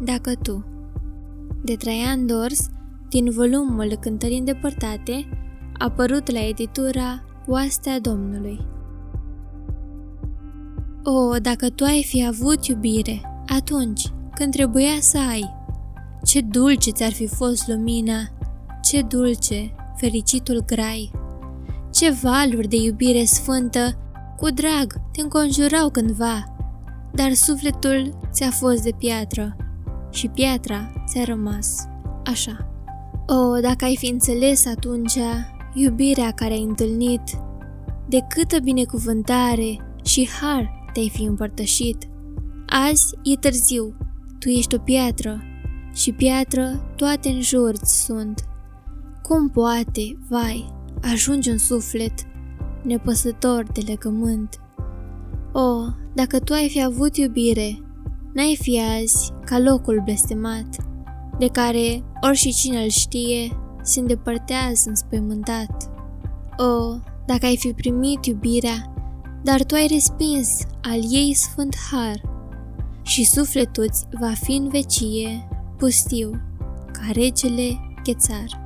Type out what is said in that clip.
Dacă tu, de Traian Dors, din volumul Cântării îndepărtate, apărut la editura Oastea Domnului. O, dacă tu ai fi avut iubire, atunci când trebuia să ai, ce dulce ți-ar fi fost lumina, ce dulce fericitul grai, ce valuri de iubire sfântă, cu drag te înconjurau cândva, dar sufletul ți-a fost de piatră și piatra ți-a rămas așa. O, dacă ai fi înțeles atunci iubirea care ai întâlnit, de câtă binecuvântare și har te-ai fi împărtășit. Azi e târziu, tu ești o piatră și piatră toate în jur-ți sunt. Cum poate, vai, ajungi un suflet nepăsător de legământ? O, dacă tu ai fi avut iubire, n-ai fi azi ca locul blestemat, de care orice cine îl știe se îndepărtează înspăimântat. O, dacă ai fi primit iubirea, dar tu ai respins al ei sfânt har, și sufletul-ți va fi în vecie pustiu ca regele Ghețar.